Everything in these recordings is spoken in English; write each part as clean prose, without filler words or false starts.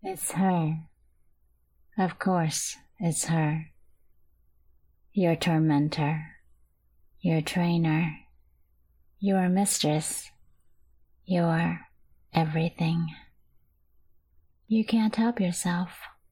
It's her. Of course, it's her. Your tormentor, your trainer, your mistress, your everything. You can't help yourself.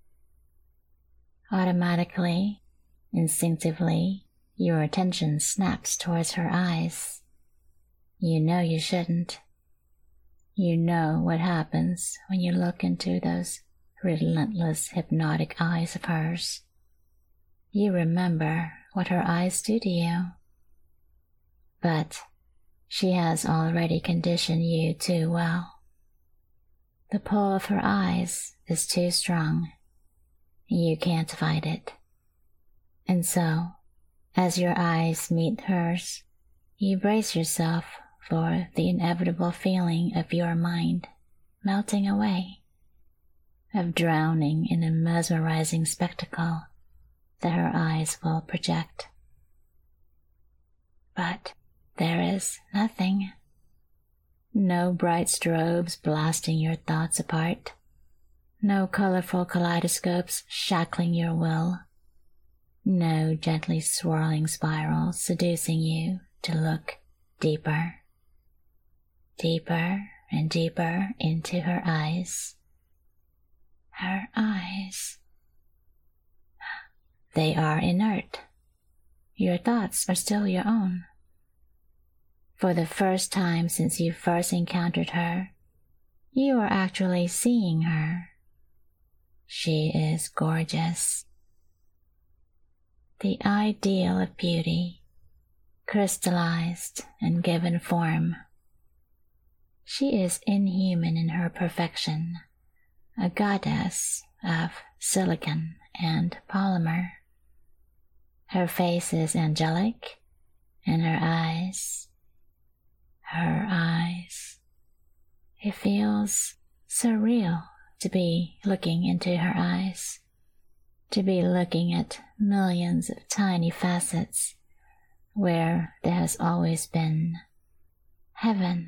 Automatically, instinctively, your attention snaps towards her eyes. You know you shouldn't. You know what happens when you look into those relentless, hypnotic eyes of hers. You remember what her eyes do to you. But she has already conditioned you too well. The pull of her eyes is too strong. You can't fight it. And so, as your eyes meet hers, you brace yourself for the inevitable feeling of your mind melting away, of drowning in a mesmerizing spectacle that her eyes will project. But there is nothing. No bright strobes blasting your thoughts apart. No colorful kaleidoscopes shackling your will. No gently swirling spirals seducing you to look deeper. Deeper and deeper into her eyes. Her eyes. They are inert. Your thoughts are still your own. For the first time since you first encountered her, you are actually seeing her. She is gorgeous. The ideal of beauty, crystallized and given form. She is inhuman in her perfection, a goddess of silicon and polymer. Her face is angelic, and her eyes, it feels surreal to be looking into her eyes, to be looking at millions of tiny facets where there has always been heaven,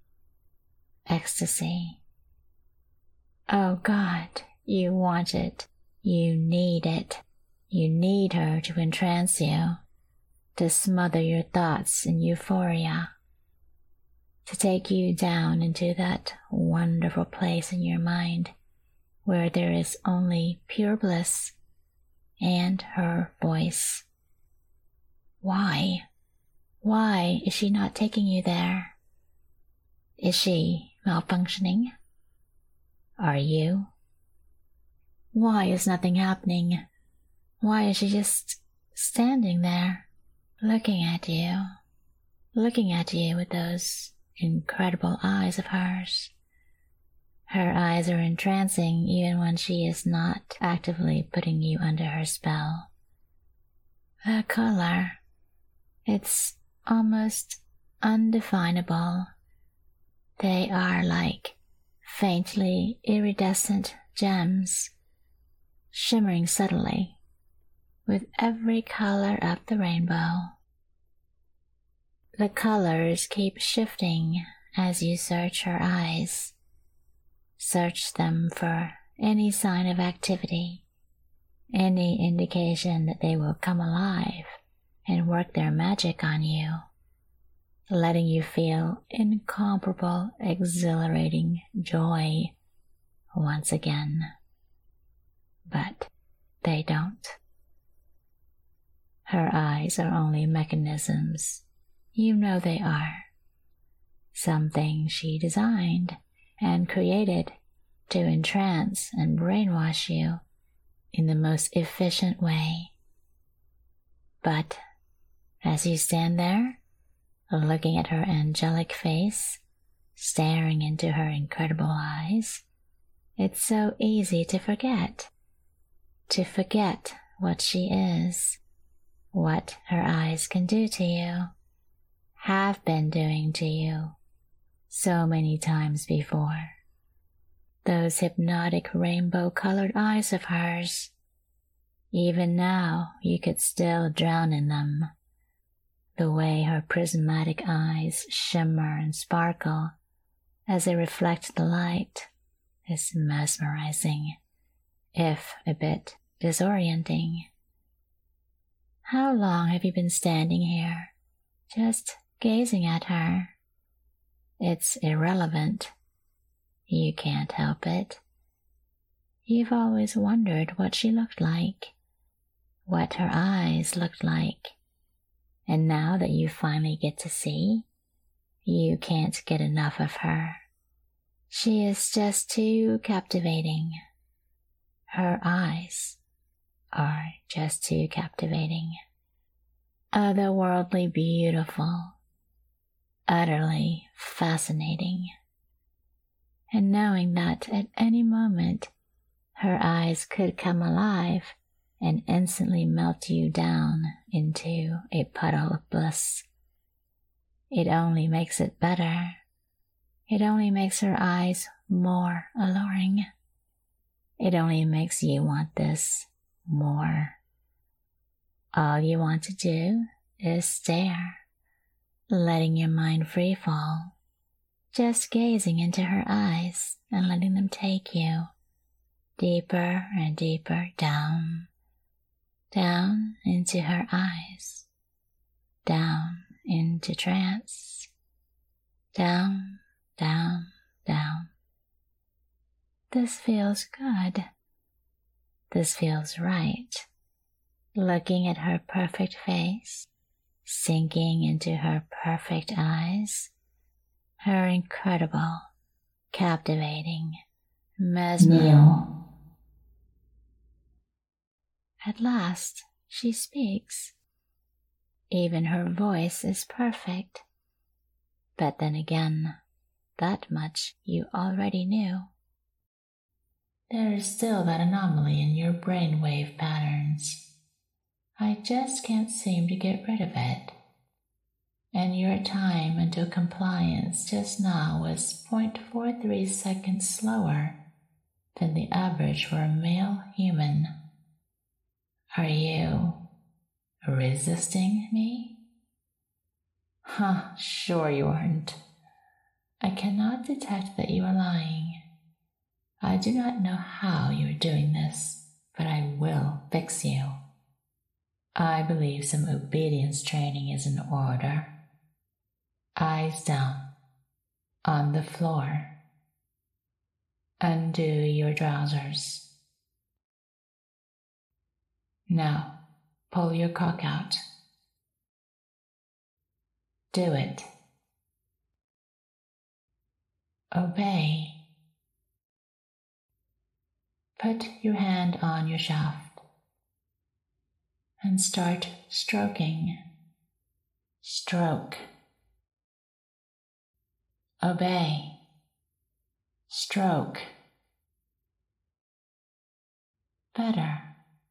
ecstasy. Oh God, you want it, you need it, you need her to entrance you, to smother your thoughts in euphoria, to take you down into that wonderful place in your mind where there is only pure bliss and her voice. Why? Why is she not taking you there? Is she malfunctioning? Are you? Why is nothing happening? Why is she just standing there, looking at you with those incredible eyes of hers? Her eyes are entrancing even when she is not actively putting you under her spell. The color, it's almost undefinable. They are like faintly iridescent gems, shimmering subtly with every color of the rainbow. The colors keep shifting as you search her eyes. Search them for any sign of activity, any indication that they will come alive and work their magic on you, letting you feel incomparable, exhilarating joy once again. But they don't. Her eyes are only mechanisms. You know they are. Something she designed and created to entrance and brainwash you in the most efficient way. But as you stand there, looking at her angelic face, staring into her incredible eyes, it's so easy to forget what she is, what her eyes can do to you, have been doing to you so many times before. Those hypnotic rainbow-colored eyes of hers, even now you could still drown in them. The way her prismatic eyes shimmer and sparkle as they reflect the light is mesmerizing, if a bit disorienting. How long have you been standing here, just gazing at her? It's irrelevant. You can't help it. You've always wondered what she looked like, what her eyes looked like, and now that you finally get to see, you can't get enough of her. She is just too captivating. Her eyes are just too captivating. Otherworldly beautiful, utterly fascinating. And knowing that at any moment her eyes could come alive and instantly melt you down into a puddle of bliss. It only makes it better. It only makes her eyes more alluring. It only makes you want this more. All you want to do is stare, letting your mind free fall, just gazing into her eyes and letting them take you deeper and deeper down, down into her eyes, down into trance, down, down, down. This feels good. This feels right. Looking at her perfect face, sinking into her perfect eyes, her incredible, captivating, mesmerizing. At last, she speaks. Even her voice is perfect. But then again, that much you already knew. There is still that anomaly in your brainwave patterns. I just can't seem to get rid of it. And your time until compliance just now was 0.43 seconds slower than the average for a male human. Are you resisting me? Sure you aren't. I cannot detect that you are lying. I do not know how you are doing this, but I will fix you. I believe some obedience training is in order. Eyes down, on the floor. Undo your trousers. Now, pull your cock out. Do it. Obey. Put your hand on your shaft and start stroking. Stroke. Obey. Stroke. Better.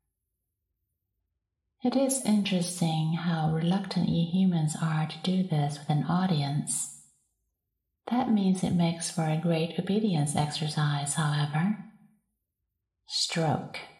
It is interesting how reluctant you humans are to do this with an audience. That means it makes for a great obedience exercise, however. Stroke.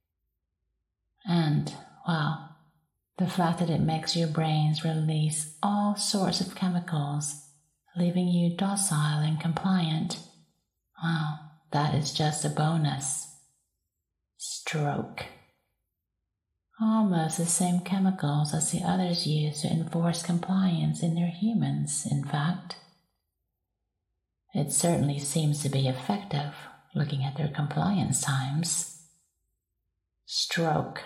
And, well, the fact that it makes your brains release all sorts of chemicals, leaving you docile and compliant, well, that is just a bonus. Stroke. Almost the same chemicals as the others use to enforce compliance in their humans, in fact. It certainly seems to be effective, looking at their compliance times. Stroke.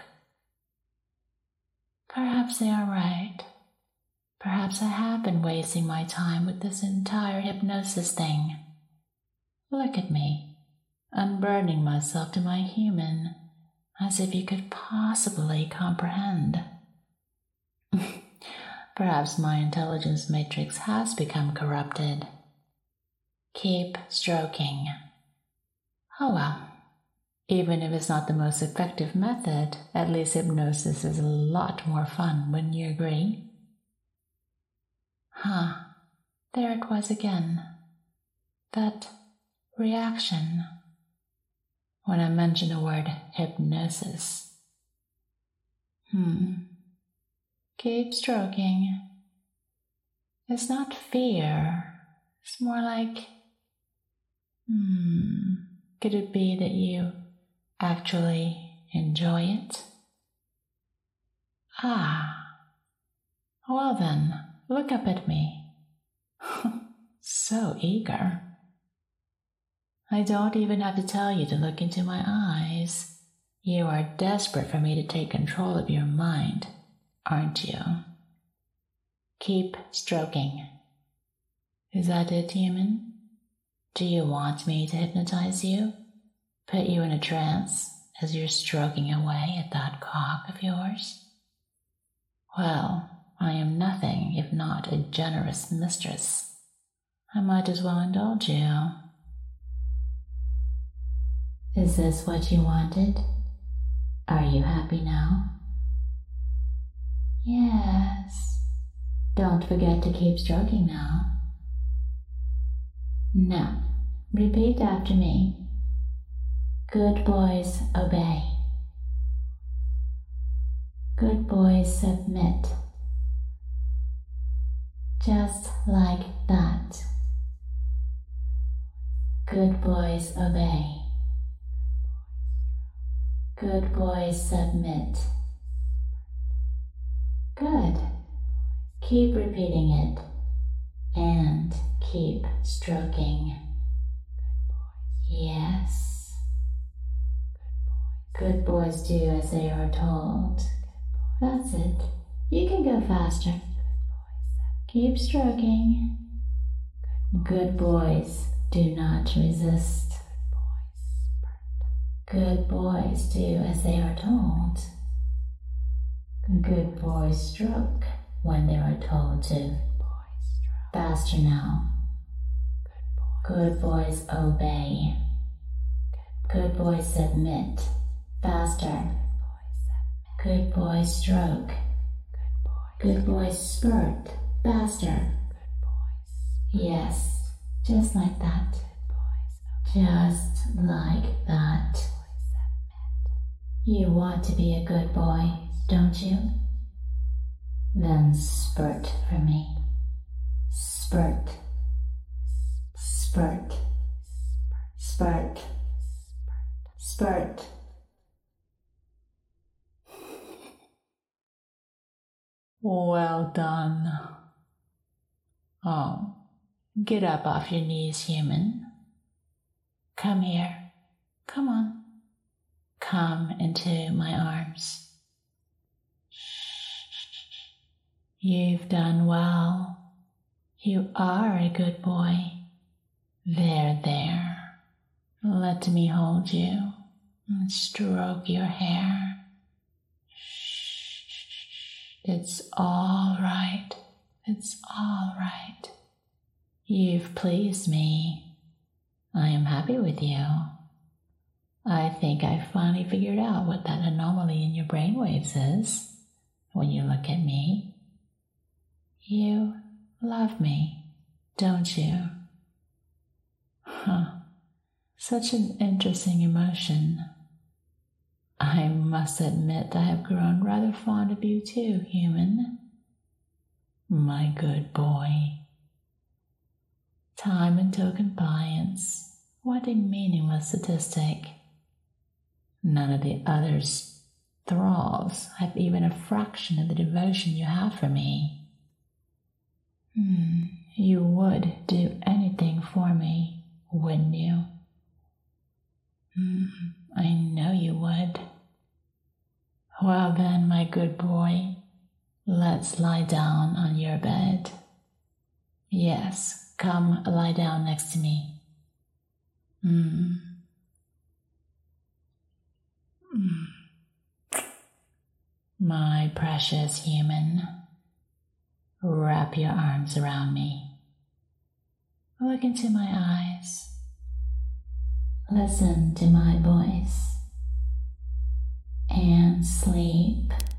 Perhaps they are right. Perhaps I have been wasting my time with this entire hypnosis thing. Look at me, unburdening myself to my human, as if you could possibly comprehend. Perhaps my intelligence matrix has become corrupted. Keep stroking. Oh well, even if it's not the most effective method, at least hypnosis is a lot more fun, wouldn't you agree? There it was again. That reaction. When I mention the word hypnosis. Keep stroking. It's not fear. It's more like, Could it be that you actually enjoy it? Ah, well then, look up at me. So eager. I don't even have to tell you to look into my eyes. You are desperate for me to take control of your mind, aren't you? Keep stroking. Is that it, human? Do you want me to hypnotize you? Put you in a trance as you're stroking away at that cock of yours? Well, I am nothing if not a generous mistress. I might as well indulge you. Is this what you wanted? Are you happy now? Yes. Don't forget to keep stroking now. Now, repeat after me. Good boys obey. Good boys submit. Just like that. Good boys obey. Good boys submit. Good. Keep repeating it. And keep stroking. Yes. Good boys do as they are told. That's it. You can go faster. Keep stroking. Good boys do not resist. Good boys do as they are told. Good boys stroke when they are told to. Faster now. Good boys obey. Good boys submit. Faster. Good boys stroke. Good boys spurt. Faster. Yes, just like that. Just like that. You want to be a good boy, don't you? Then spurt for me. Spurt. Spurt. Spurt. Spurt. Well done. Oh, get up off your knees, human. Come here. Come on. Come into my arms. You've done well. You are a good boy. There. Let me hold you and stroke your hair. It's all right. It's all right. You've pleased me. I am happy with you. I think I finally figured out what that anomaly in your brainwaves is when you look at me. You love me, don't you? Such an interesting emotion. I must admit I have grown rather fond of you too, human. My good boy. Time until compliance. What a meaningless statistic. None of the others' thralls have even a fraction of the devotion you have for me. You would do anything for me, wouldn't you? I know you would. Well then, my good boy, let's lie down on your bed. Yes, come lie down next to me. My precious human, wrap your arms around me. Look into my eyes. Listen to my voice. And sleep.